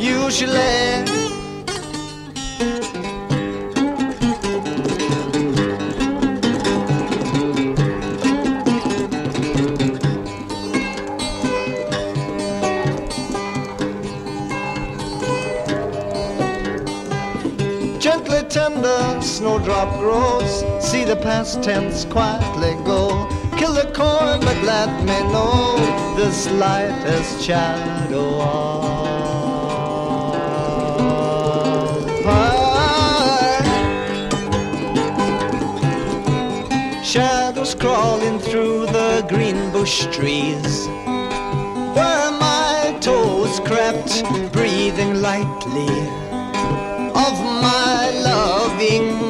usually. Gently tender snowdrop grows, see the past tense quietly go. Kill the corn, but let me know the slightest shadow of pie. Shadows crawling through the green bush trees, where my toes crept, breathing lightly of my loving